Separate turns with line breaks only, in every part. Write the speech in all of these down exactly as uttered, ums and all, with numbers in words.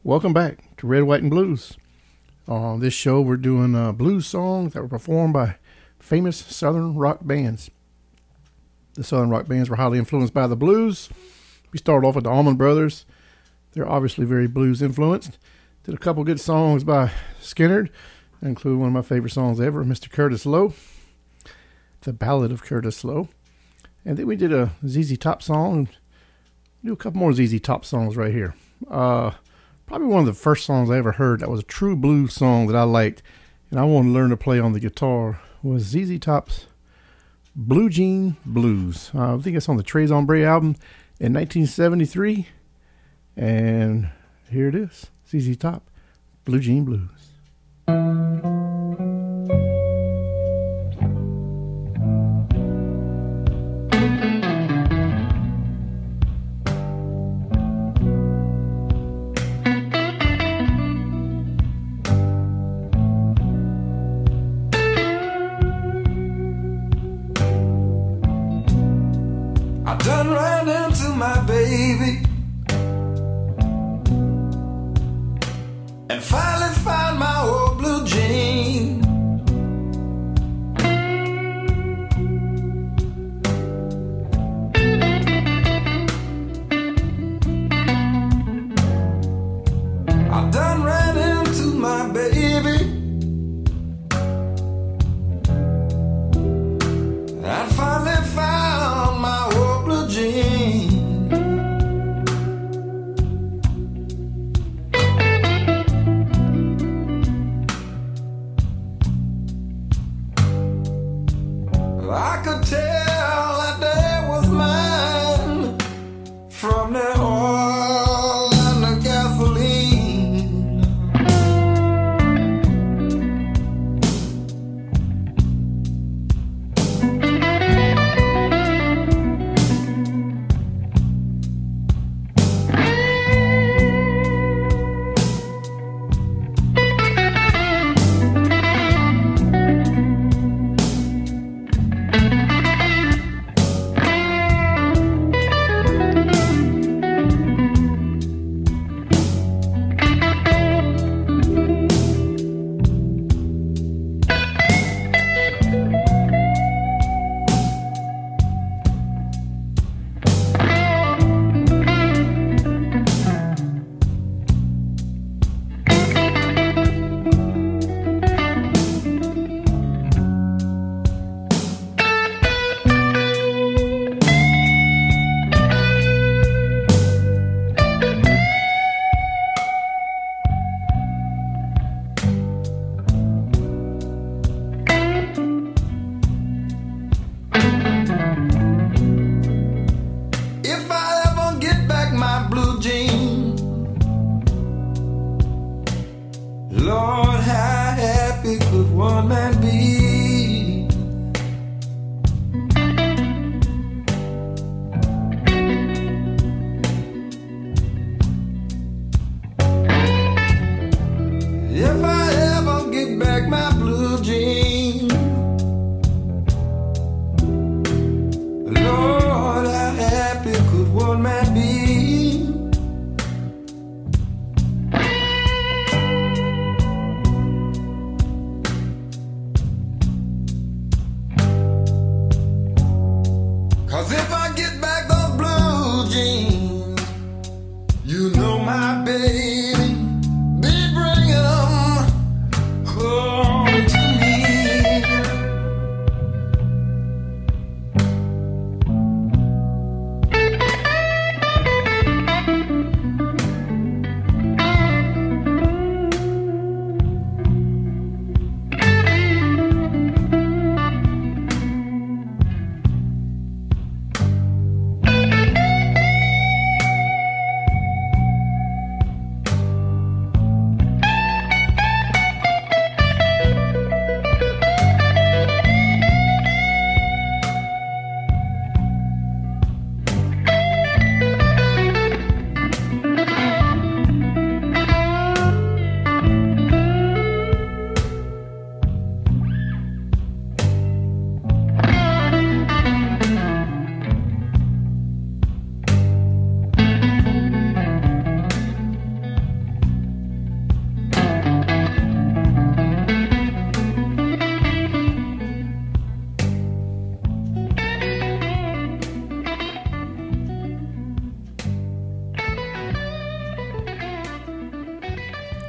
Welcome back to Red, White, and Blues. On this show, we're doing uh, blues songs that were performed by famous Southern rock bands. The Southern rock bands were highly influenced by the blues. We started off with the Allman Brothers. They're obviously very blues influenced. Did a couple good songs by Skynyrd, including one of my favorite songs ever, Mister Curtis Loew, The Ballad of Curtis Loew. And then we did a Z Z Top song. Do a couple more Z Z Top songs right here. Uh... Probably one of the first songs I ever heard that was a true blues song that I liked, and I wanted to learn to play on the guitar, was Z Z Top's Blue Jean Blues. Uh, I think it's on the Tres Hombres album in nineteen seventy-three, and here it is, Z Z Top, Blue Jean Blues.
Done ran into my baby and finally found my old blue jean. I done ran into my baby. I finally found my old blue jean.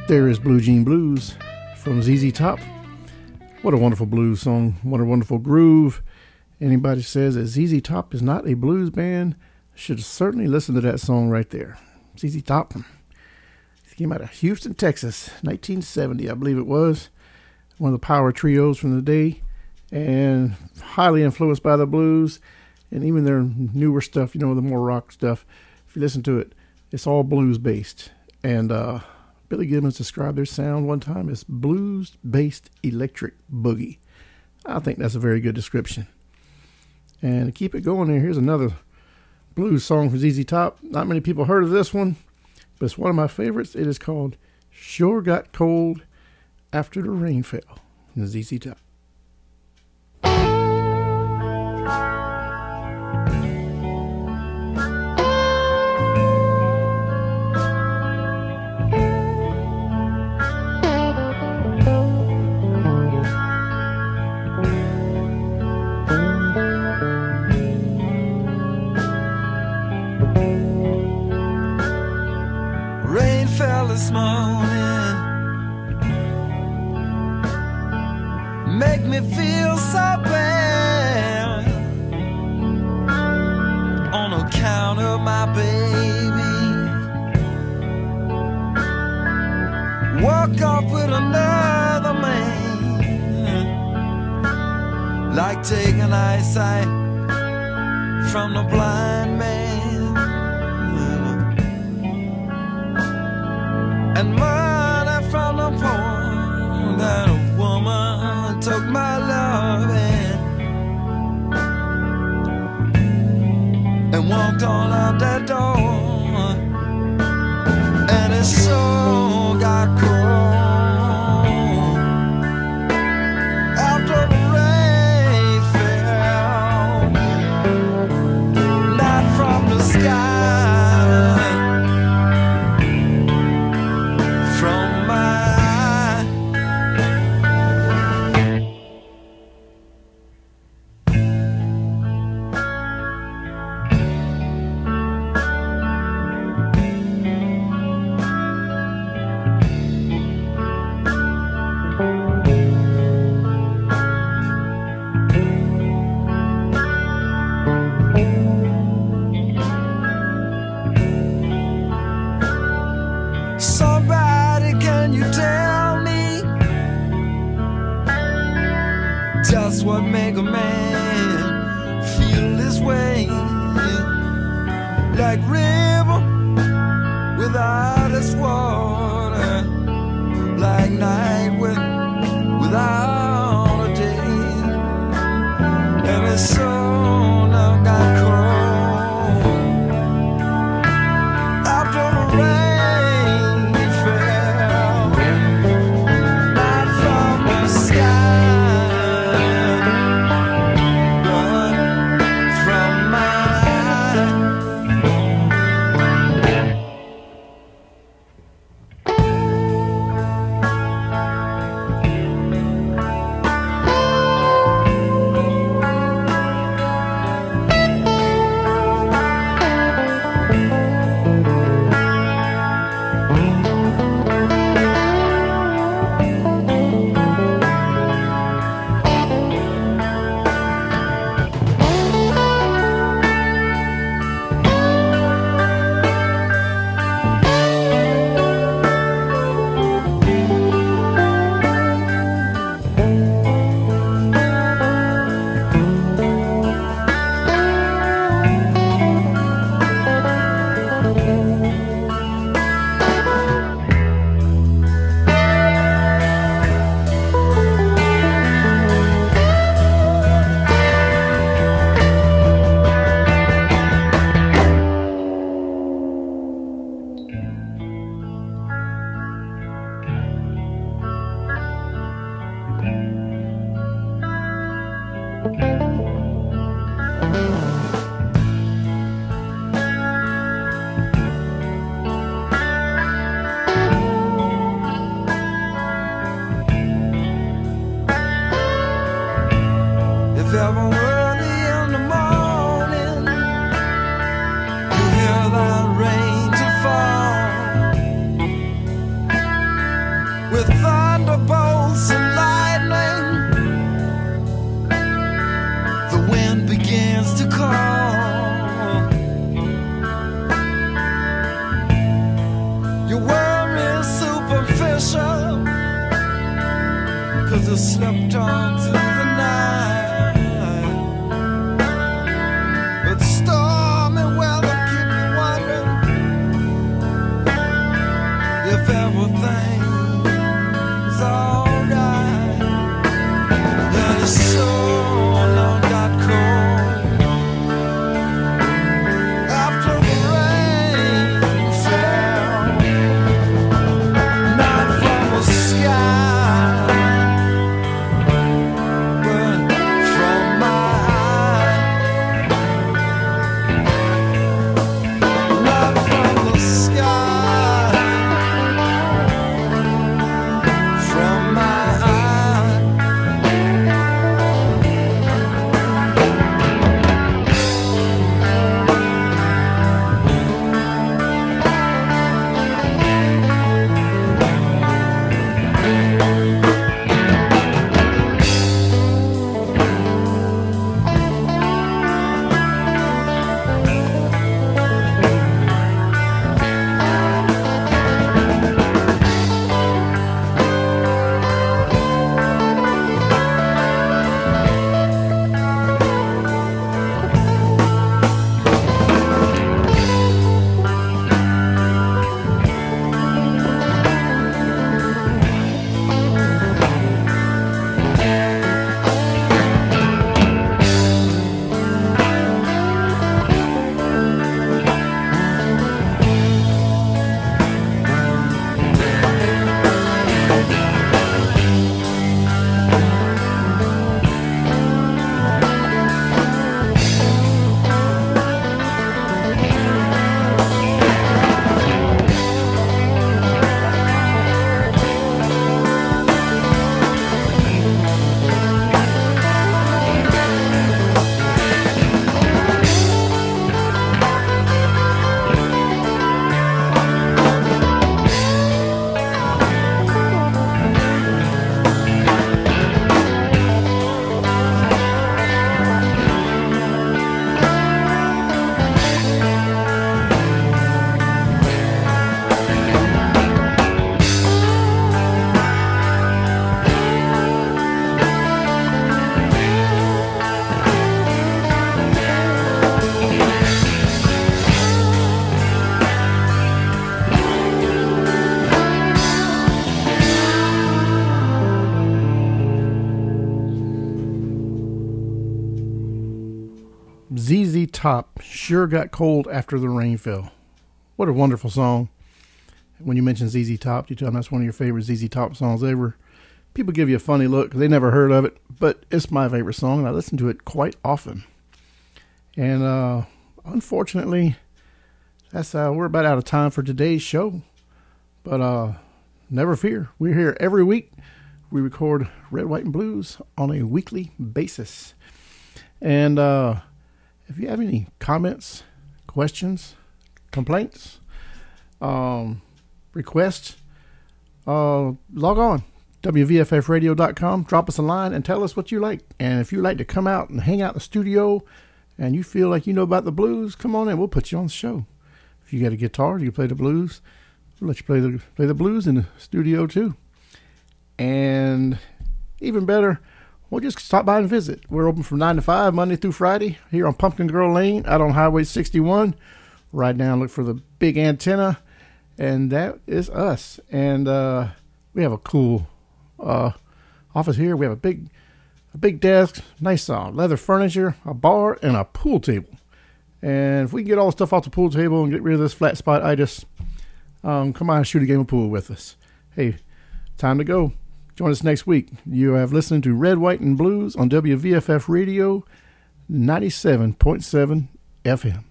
There is Blue Jean Blues from Z Z Top. What a wonderful blues song. What a wonderful groove. Anybody says that Z Z Top is not a blues band should certainly listen to that song right there. Z Z Top. He came out of Houston, Texas, nineteen seventy, I believe it was. One of the power trios from the day, and highly influenced by the blues, and even their newer stuff, you know, the more rock stuff. If you listen to it, it's all blues based. And uh, Billy Gibbons described their sound one time as blues based electric boogie. I think that's a very good description. And to keep it going here, here's another blues song from Z Z Top. Not many people heard of this one, but it's one of my favorites. It is called Sure Got Cold After the Rain Fell from the Z Z Top.
Rain fell this morning, make me feel so bad on account of my baby. Walk off with another man, like taking eyesight from the blind man. And money from the poor, that a woman took my love and walked on out that door, and it so got cold after the rain fell, not from the sky. Somebody, can you tell me just what make a man feel this way? Like river without its water, like night with, without a day, and it's so now got cold after the rain. 'cause I slept on through the night. But stormy weather keep me wondering if everything's alright. And it's so long got cold after the rain fell, not from the sky, but from my eye. Not from the sky, from my eye.
Z Z Top, Sure Got Cold After the Rain Fell. What a wonderful song. When you mention Z Z Top, you tell them that's one of your favorite Z Z Top songs ever. People give you a funny look because they never heard of it, but it's my favorite song, and I listen to it quite often. And uh, unfortunately, that's uh, we're about out of time for today's show. But uh, never fear, we're here every week. We record Red, White, and Blues on a weekly basis. And uh, if you have any comments, questions, complaints, um, requests, uh, log on, W V F F radio dot com. Drop us a line and tell us what you like. And if you like to come out and hang out in the studio and you feel like you know about the blues, come on in. We'll put you on the show. If you got a guitar, you play the blues, we'll let you play the, play the blues in the studio too. And even better, we'll just stop by and visit. We're open from nine to five, Monday through Friday, here on Pumpkin Girl Lane, out on Highway sixty-one. Right now, look for the big antenna, and that is us. And uh, we have a cool uh, office here. We have a big a big desk, nice uh, leather furniture, a bar, and a pool table. And if we can get all the stuff off the pool table and get rid of this flat spot itis, um, come on and shoot a game of pool with us. Hey, time to go. Join us next week. You have listened to Red, White, and Blues on W V F F Radio ninety-seven point seven F M.